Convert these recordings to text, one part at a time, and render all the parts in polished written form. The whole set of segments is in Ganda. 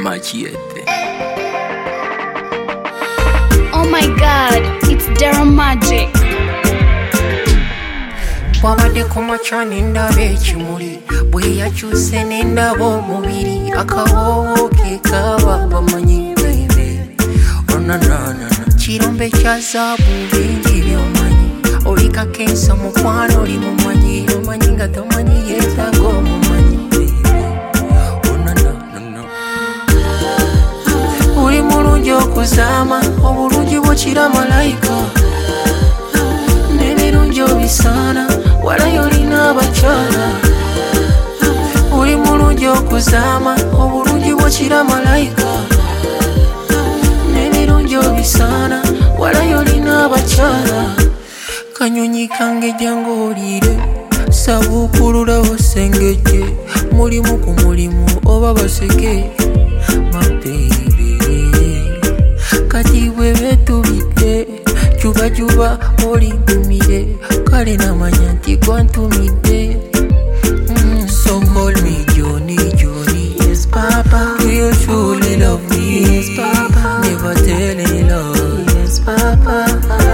Machete. Oh my god, it's Dara Magic. Wabadde kumaca n'endaba ekimuli bwe yakyuse n'endaba omubiri akawoowo ke kaaba bamanyi bebe onanana kirombe kya zaabu bingi by'omanyi olika kensa mukwano oli mumanyi omanyi nga tomanyi yeetaaga omumanyi bebe onanana uli mulungi okuzaama obulungi bwokira malayika n'ebirungi obisaana walayo olina abakyala uli mulungi okuzaama obulungi bwokira malayika n'ebirungi obisaana walayo olina abakyala kanyonyi kange jangu oliire sabuukululawo sengejje mulimu ku mulimu oba baseke mabeebe kati bwe betubidde juba olingumire kale namanya nti gwantumidde so call me Johnny Johnny. Yes papa, do you truly love me? Yes papa, never tell any love. Yes papa,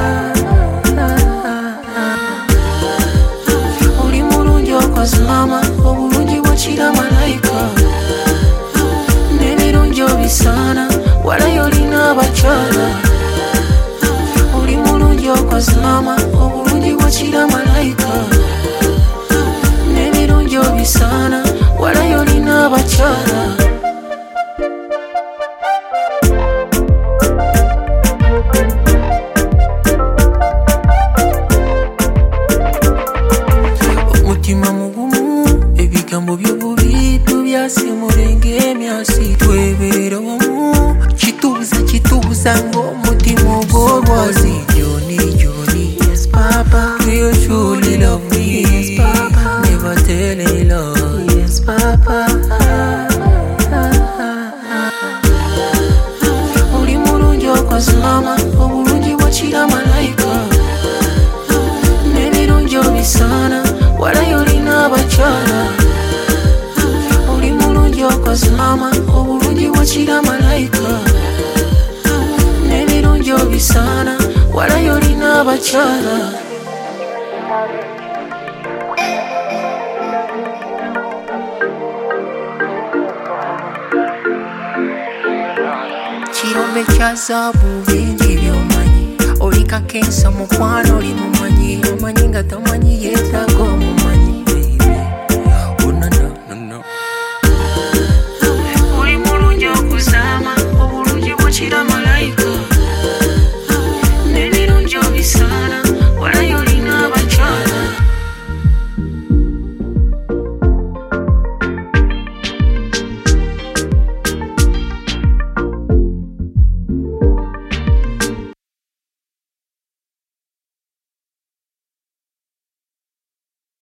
uli mulungi okozama obulungi bwokira malayika n'ebirungi obisaana walayo olina abakyala uli mulungi okozama obulungi bwokira malayika n'ebirungi obisaana walayo olina abakyala omutima mugumu ebigambo by'obubi tubyasimule ng'emyasi twebeera omu kituuza ng'omutima ogw'olwazi Johnny. Yes papa, do you truly love me? Yes papa, never tell any love. Yes papa, uli mulungi okozama obulungi bwokira malayika n'ebirungi obisaana walayo olina abakyala uli mulungi okozama obulungi bwokira malayika n'ebirungi obisaana walayo olina abakyala kirombe kya zaabu bingi by'omanyi olika kensa mukwano oli mumanyi omanyi nga tomanyi yeetaaga omumanyi